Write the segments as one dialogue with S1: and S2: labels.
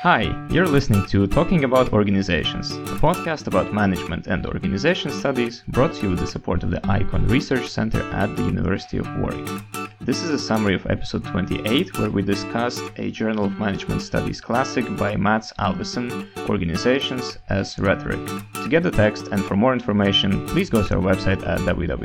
S1: Hi, you're listening to Talking About Organizations, a podcast about management and organization studies brought to you with the support of the Icon Research Center at the University of Warwick. This is a summary of episode 28, where we discussed a Journal of Management Studies classic by Mats Alvesson, Organizations as Rhetoric. To get the text and for more information, please go to our website at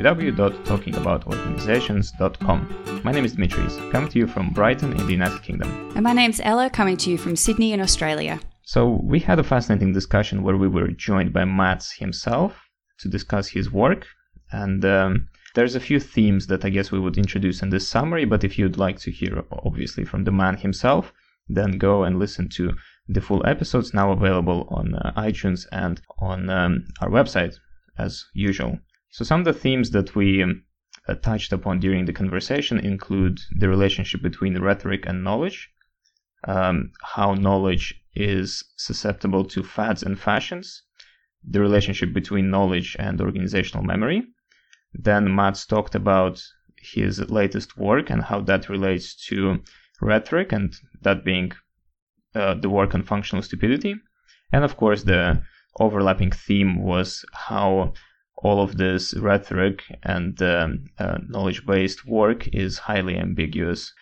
S1: www.talkingaboutorganizations.com. My name is Dimitris, coming to you from Brighton in the United Kingdom.
S2: And my name's Ella, coming to you from Sydney in Australia.
S1: So we had a fascinating discussion where we were joined by Mats himself to discuss his work, and there's a few themes that I guess we would introduce in this summary, but if you'd like to hear obviously from the man himself, then go and listen to the full episodes now available on iTunes and on our website as usual. So some of the themes that we touched upon during the conversation include the relationship between rhetoric and knowledge, how knowledge is susceptible to fads and fashions, the relationship between knowledge and organizational memory. Then Mats talked about his latest work and how that relates to rhetoric, and that being the work on functional stupidity. And of course, the overlapping theme was how all of this rhetoric and knowledge-based work is highly ambiguous.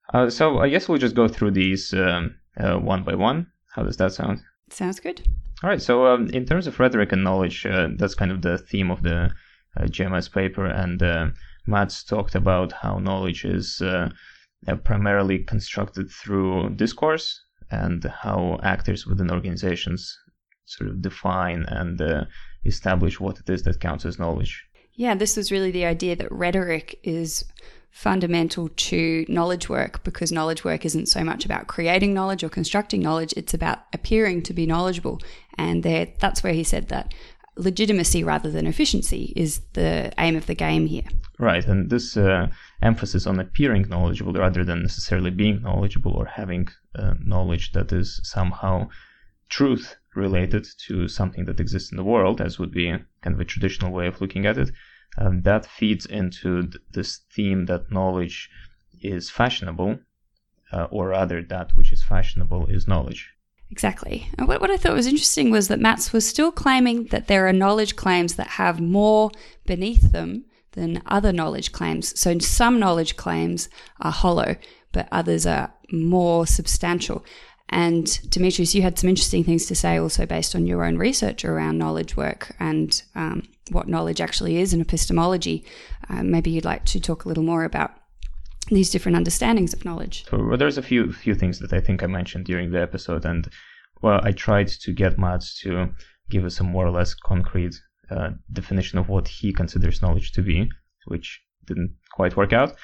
S1: So I guess we'll just go through these one by one. How does that sound?
S2: Sounds good.
S1: All right. So in terms of rhetoric and knowledge, that's kind of the theme of the GMS paper. And Mats talked about how knowledge is primarily constructed through discourse and how actors within organizations sort of define and establish what it is that counts as knowledge.
S2: Yeah, this was really the idea that rhetoric is fundamental to knowledge work, because knowledge work isn't so much about creating knowledge or constructing knowledge, it's about appearing to be knowledgeable. And that's where he said that legitimacy rather than efficiency is the aim of the game here.
S1: Right, and this emphasis on appearing knowledgeable rather than necessarily being knowledgeable or having knowledge that is somehow truth related to something that exists in the world, as would be kind of a traditional way of looking at it, that feeds into this theme that knowledge is fashionable, or rather that which is fashionable is knowledge.
S2: Exactly. And what I thought was interesting was that Mats was still claiming that there are knowledge claims that have more beneath them than other knowledge claims. So some knowledge claims are hollow, but others are more substantial. And Dimitris, you had some interesting things to say also based on your own research around knowledge work and what knowledge actually is in epistemology. Maybe you'd like to talk a little more about these different understandings of knowledge.
S1: So there's a few things that I think I mentioned during the episode, and well, I tried to get Mats to give us a more or less concrete definition of what he considers knowledge to be, which didn't quite work out.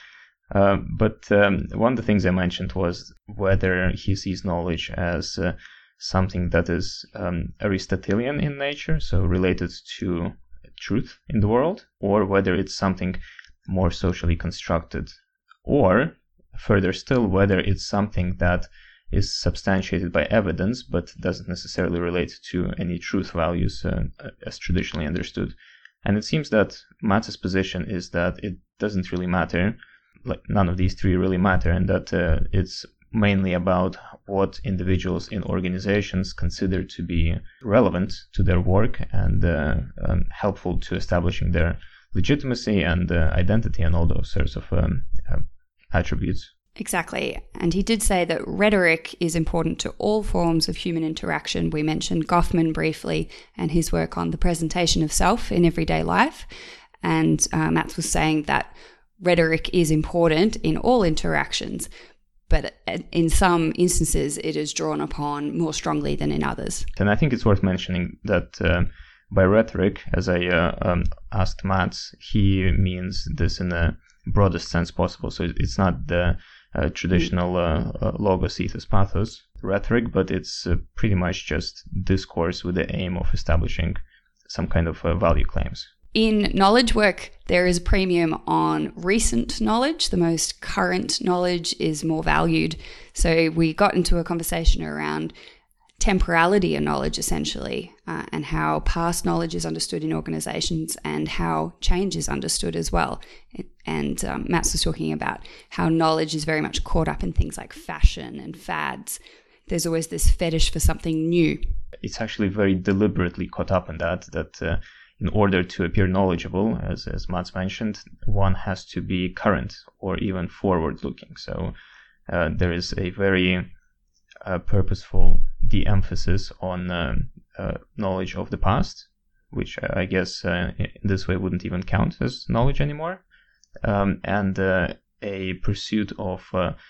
S1: But one of the things I mentioned was whether he sees knowledge as something that is Aristotelian in nature, so related to truth in the world, or whether it's something more socially constructed, or further still, whether it's something that is substantiated by evidence but doesn't necessarily relate to any truth values as traditionally understood. And it seems that Mats' position is that it doesn't really matter, like none of these three really matter, and that it's mainly about what individuals in organizations consider to be relevant to their work and helpful to establishing their legitimacy and identity and all those sorts of attributes.
S2: Exactly. And he did say that rhetoric is important to all forms of human interaction. We mentioned Goffman briefly and his work on the presentation of self in everyday life. And Mats was saying that rhetoric is important in all interactions, but in some instances it is drawn upon more strongly than in others.
S1: And I think it's worth mentioning that by rhetoric, as I asked Mats, he means this in the broadest sense possible. So it's not the traditional logos, ethos, pathos rhetoric, but it's pretty much just discourse with the aim of establishing some kind of value claims.
S2: In knowledge work, there is a premium on recent knowledge. The most current knowledge is more valued. So we got into a conversation around temporality of knowledge, essentially, and how past knowledge is understood in organizations and how change is understood as well. And Mats was talking about how knowledge is very much caught up in things like fashion and fads. there's always this fetish for something new.
S1: It's actually very deliberately caught up in that in order to appear knowledgeable, as Mats mentioned, one has to be current or even forward-looking. So there is a very purposeful de-emphasis on knowledge of the past, which I guess in this way wouldn't even count as knowledge anymore, and a pursuit of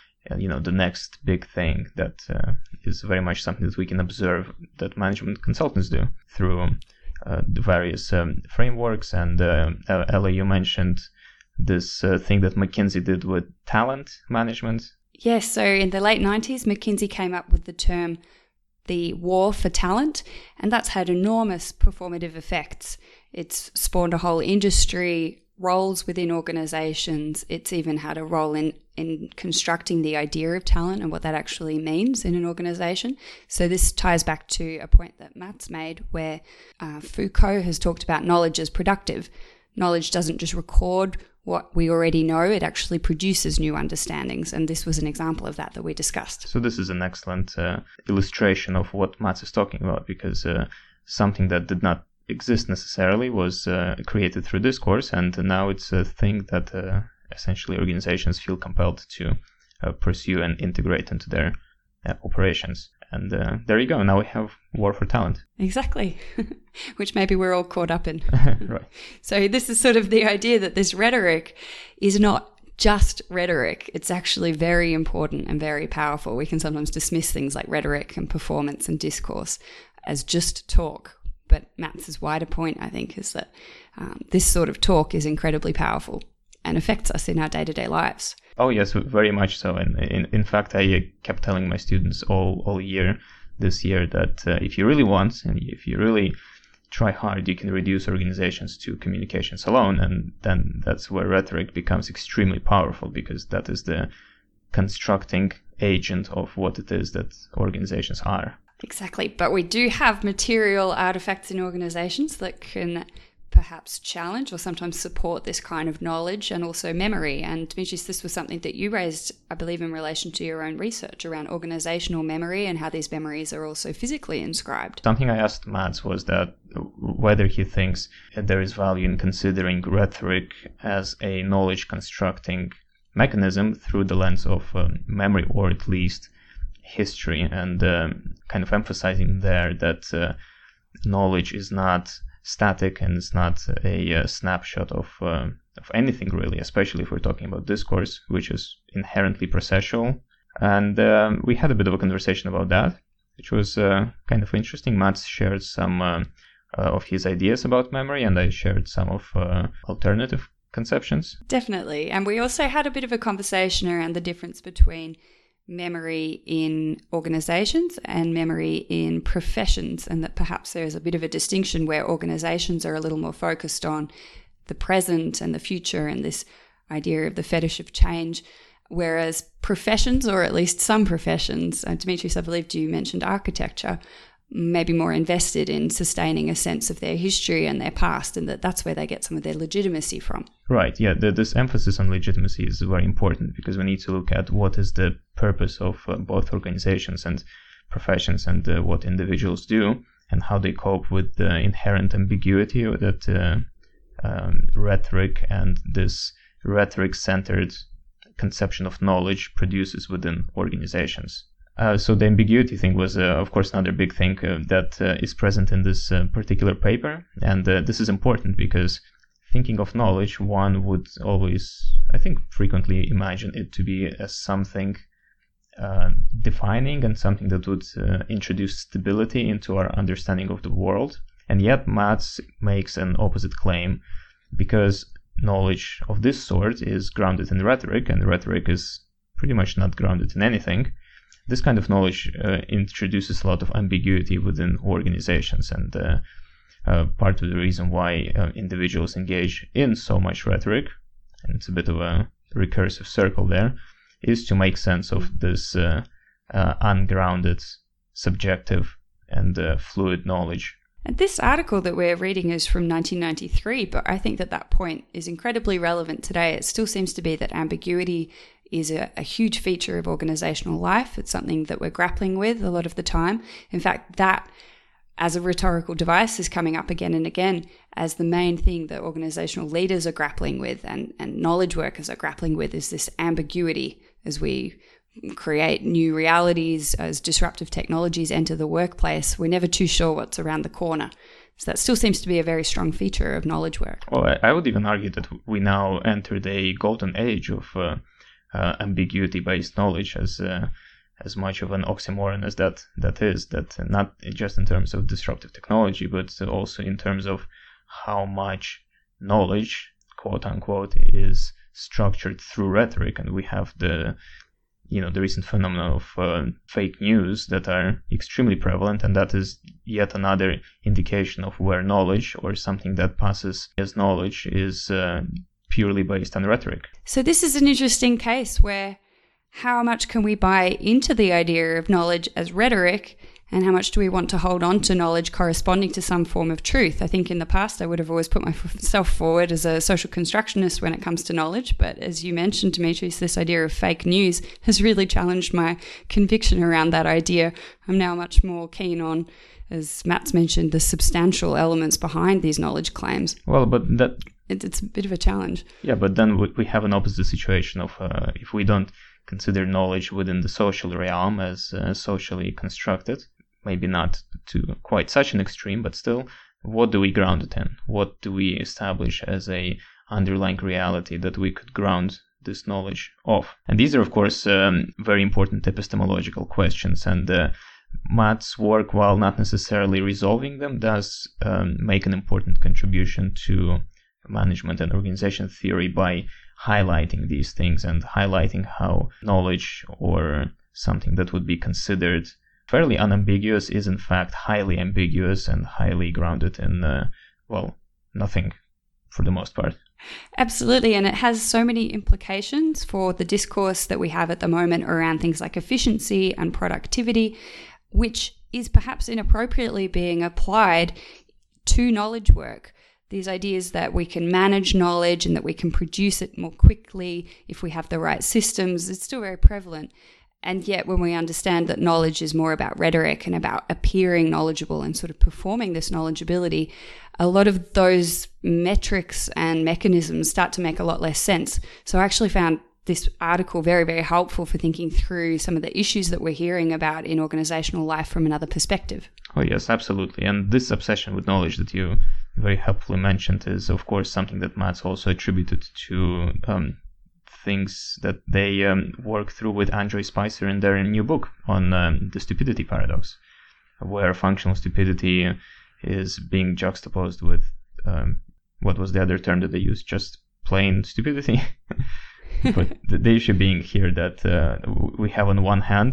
S1: the next big thing that is very much something that we can observe that management consultants do through the various frameworks. And Ella, you mentioned this thing that McKinsey did with talent management.
S2: Yes, so in the late 90s, McKinsey came up with the term the war for talent, and that's had enormous performative effects. It's spawned a whole industry, roles within organizations. It's even had a role in constructing the idea of talent and what that actually means in an organization. So this ties back to a point that Mats made where Foucault has talked about knowledge as productive. Knowledge doesn't just record what we already know, it actually produces new understandings. And this was an example of that we discussed.
S1: So this is an excellent illustration of what Mats is talking about, because something that did not exist necessarily was created through discourse, and now it's a thing that essentially organizations feel compelled to pursue and integrate into their operations. And there you go. Now we have war for talent.
S2: Exactly. Which maybe we're all caught up in.
S1: Right.
S2: So this is sort of the idea that this rhetoric is not just rhetoric. It's actually very important and very powerful. We can sometimes dismiss things like rhetoric and performance and discourse as just talk. But Mats's wider point, I think, is that this sort of talk is incredibly powerful and affects us in our day-to-day lives.
S1: Oh, yes, very much so. And in fact, I kept telling my students all year this year that if you really want and if you really try hard, you can reduce organizations to communications alone. And then that's where rhetoric becomes extremely powerful, because that is the constructing agent of what it is that organizations are.
S2: Exactly. But we do have material artifacts in organizations that can perhaps challenge or sometimes support this kind of knowledge, and also memory. And Dimitris, this was something that you raised, I believe, in relation to your own research around organizational memory and how these memories are also physically inscribed.
S1: Something I asked Mats was that whether he thinks that there is value in considering rhetoric as a knowledge constructing mechanism through the lens of memory, or at least history, and kind of emphasizing there that knowledge is not static and it's not a snapshot of anything really, especially if we're talking about discourse, which is inherently processual. And we had a bit of a conversation about that, which was kind of interesting. Mats shared some of his ideas about memory, and I shared some of alternative conceptions.
S2: Definitely. And we also had a bit of a conversation around the difference between memory in organizations and memory in professions, and that perhaps there is a bit of a distinction where organizations are a little more focused on the present and the future and this idea of the fetish of change, whereas professions, or at least some professions, Dimitris, I believe you mentioned architecture, maybe more invested in sustaining a sense of their history and their past, and that's where they get some of their legitimacy from.
S1: Right, yeah, this emphasis on legitimacy is very important, because we need to look at what is the purpose of both organizations and professions, and what individuals do, and how they cope with the inherent ambiguity that rhetoric and this rhetoric-centered conception of knowledge produces within organizations. So the ambiguity thing was, of course, another big thing that is present in this particular paper. And this is important because thinking of knowledge, one would always, I think, frequently imagine it to be as something defining and something that would introduce stability into our understanding of the world. And yet Mats makes an opposite claim, because knowledge of this sort is grounded in rhetoric, and rhetoric is pretty much not grounded in anything. This kind of knowledge introduces a lot of ambiguity within organizations, and part of the reason why individuals engage in so much rhetoric, and it's a bit of a recursive circle there, is to make sense of this ungrounded, subjective, and fluid knowledge.
S2: And this article that we're reading is from 1993, but I think that point is incredibly relevant today. It still seems to be that ambiguity is a huge feature of organizational life. It's something that we're grappling with a lot of the time. In fact, that as a rhetorical device is coming up again and again as the main thing that organizational leaders are grappling with and knowledge workers are grappling with, is this ambiguity as we create new realities, as disruptive technologies enter the workplace. We're never too sure what's around the corner. So that still seems to be a very strong feature of knowledge work.
S1: Well, I would even argue that we now entered a golden age of ambiguity-based knowledge, as much of an oxymoron as that is, that not just in terms of disruptive technology, but also in terms of how much knowledge, quote unquote, is structured through rhetoric. And we have the recent phenomenon of fake news that are extremely prevalent, and that is yet another indication of where knowledge, or something that passes as knowledge, is purely based on rhetoric.
S2: So this is an interesting case where how much can we buy into the idea of knowledge as rhetoric, and how much do we want to hold on to knowledge corresponding to some form of truth? I think in the past I would have always put myself forward as a social constructionist when it comes to knowledge, but as you mentioned, Dimitris, this idea of fake news has really challenged my conviction around that idea. I'm now much more keen on, as Matt's mentioned, the substantial elements behind these knowledge claims.
S1: Well, but
S2: it's a bit of a challenge.
S1: Yeah, but then we have an opposite situation of if we don't consider knowledge within the social realm as socially constructed, maybe not to quite such an extreme, but still, what do we ground it in? What do we establish as a underlying reality that we could ground this knowledge of? And these are, of course, very important epistemological questions. And Matt's work, while not necessarily resolving them, does make an important contribution to management and organization theory by highlighting these things and highlighting how knowledge, or something that would be considered fairly unambiguous, is in fact highly ambiguous and highly grounded in, nothing for the most part.
S2: Absolutely, and it has so many implications for the discourse that we have at the moment around things like efficiency and productivity, which is perhaps inappropriately being applied to knowledge work. These ideas that we can manage knowledge and that we can produce it more quickly if we have the right systems, it's still very prevalent. And yet when we understand that knowledge is more about rhetoric and about appearing knowledgeable and sort of performing this knowledgeability, a lot of those metrics and mechanisms start to make a lot less sense. So I actually found this article very, very helpful for thinking through some of the issues that we're hearing about in organizational life from another perspective.
S1: Oh, yes, absolutely. And this obsession with knowledge that you very helpfully mentioned is, of course, something that Matt's also attributed to things that they work through with Andre Spicer in their new book on the stupidity paradox, where functional stupidity is being juxtaposed with, what was the other term that they used? Just plain stupidity. But the issue being here that we have on one hand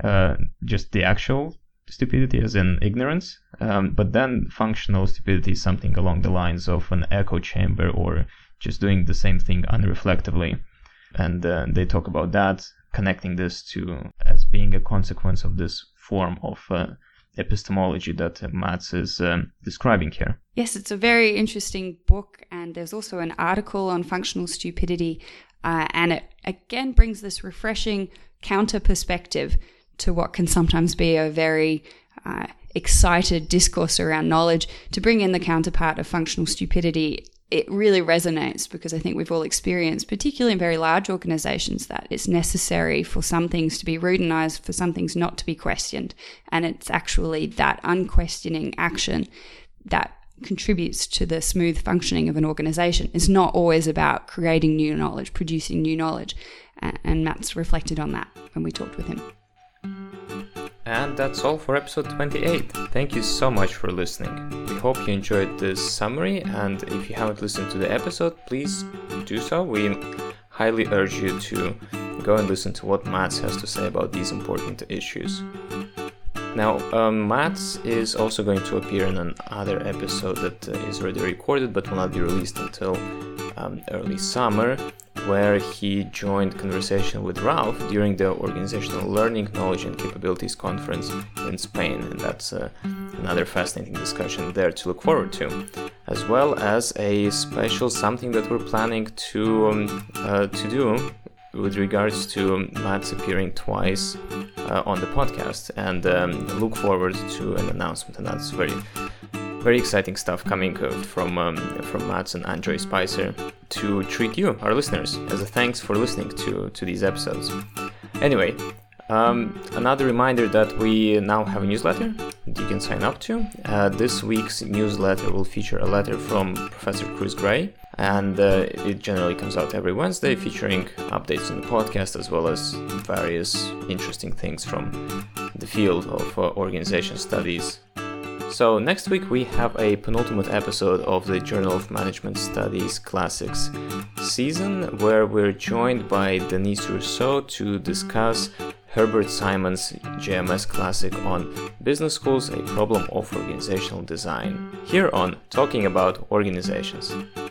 S1: just the actual stupidity as in ignorance, but then functional stupidity is something along the lines of an echo chamber, or just doing the same thing unreflectively. And they talk about that, connecting this to as being a consequence of this form of epistemology that Matz is describing here.
S2: Yes, it's a very interesting book, and there's also an article on functional stupidity, and it again brings this refreshing counter perspective to what can sometimes be a very excited discourse around knowledge. To bring in the counterpart of functional stupidity, it really resonates, because I think we've all experienced, particularly in very large organizations, that it's necessary for some things to be routinized, for some things not to be questioned. And it's actually that unquestioning action that contributes to the smooth functioning of an organization. It's not always about creating new knowledge, producing new knowledge. And Matt's reflected on that when we talked with him.
S1: And that's all for episode 28. Thank you so much for listening. We hope you enjoyed this summary, and if you haven't listened to the episode, please do so. We highly urge you to go and listen to what Matt's has to say about these important issues. Now, Matt's is also going to appear in another episode that is already recorded but will not be released until early summer, where he joined conversation with Ralph during the Organizational Learning, Knowledge and Capabilities Conference in Spain. And that's another fascinating discussion there to look forward to, as well as a special something that we're planning to do with regards to Matt's appearing twice on the podcast, and look forward to an announcement. And that's very exciting stuff coming from Mats and Andre Spicer to treat you, our listeners, as a thanks for listening to these episodes. Anyway, another reminder that we now have a newsletter that you can sign up to. This week's newsletter will feature a letter from Professor Chris Gray, and it generally comes out every Wednesday, featuring updates on the podcast as well as various interesting things from the field of organization studies. So next week we have a penultimate episode of the Journal of Management Studies Classics season, where we're joined by Denise Rousseau to discuss Herbert Simon's JMS classic on business schools, a problem of organizational design, here on Talking About Organizations.